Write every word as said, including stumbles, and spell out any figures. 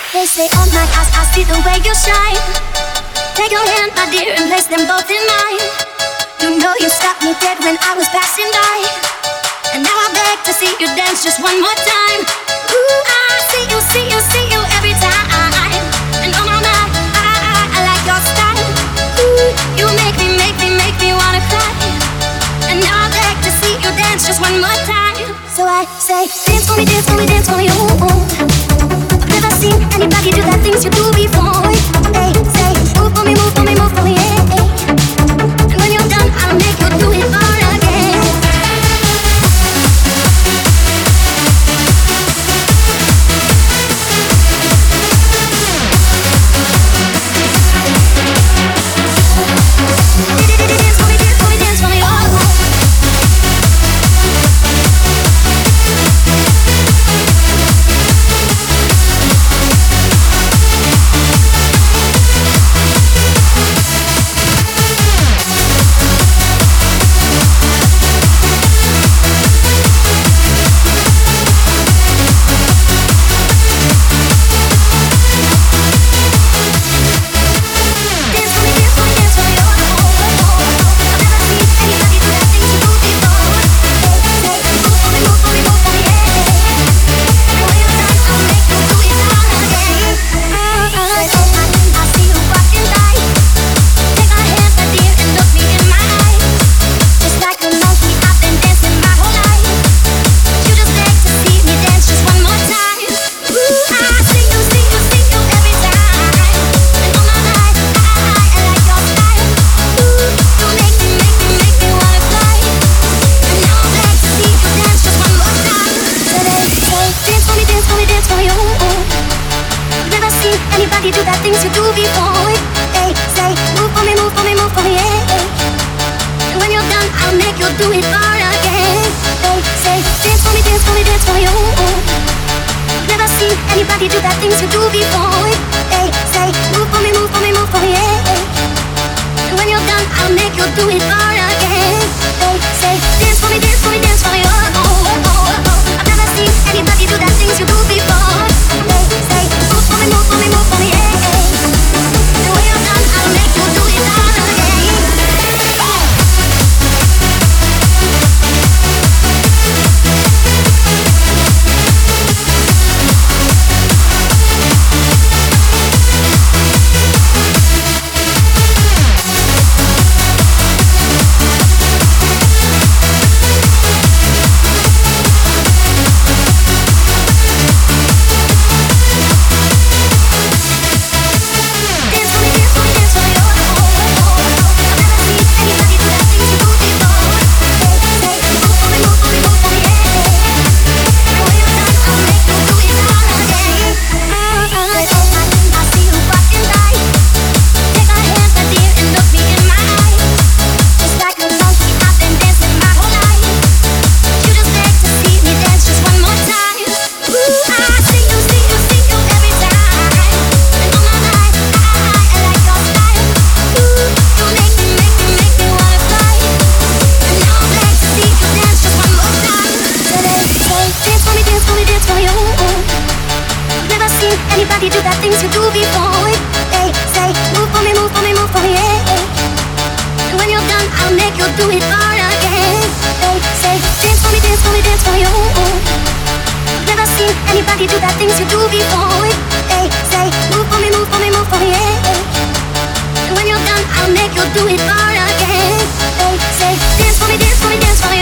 They say, oh my gosh, I see the way you shine. Take your hand, my dear, and place them both in mine. You know you stopped me dead when I was passing by, and now I beg to see you dance just one more time. Ooh, I see you, see you, see you every time. And oh my, my, I, I, I like your style. Ooh, you make me, make me, make me wanna cry. And now I beg to see you dance just one more time. So I say, dance for me, dance for me, dance for me, ooh, ooh. I've never seen anybody do the things you do before. They say, move for me, move for me, move for me, yeah, yeah. And when you're done, I'll make you do it all again. Dance for me, dance for me, dance for me, oh, oh. Anybody do the things you do before? They say, move for me, move for me, move for me, yeah, yeah. And when you're done, I'll make you do it all again. They say, dance for me, dance for me, dance for me, ooh, ooh. Never seen anybody do the things you do before. They say, move for me, move for me, move for me, yeah, yeah. And when you're done, I'll make you do it all again. They say, dance for me, dance for me, dance for me, oh, oh, oh, oh, oh. I've never seen anybody do the things you do before. They say, move for me, move for me, move for me, yeah, yeah. And when you're done, I'll make you do it all again. Anybody do the things you do before? They say, move for me, move for me, move for me, yeah, yeah. And when you're done, I'll make you do it all again. They say, dance for me, dance for me, dance for me, ooh, ooh. Never seen anybody do the things you do before. They say, move for me, move for me, move for me, yeah, yeah. And when you're done, I'll make you do it all again. They say, dance for me, dance for me, dance for me.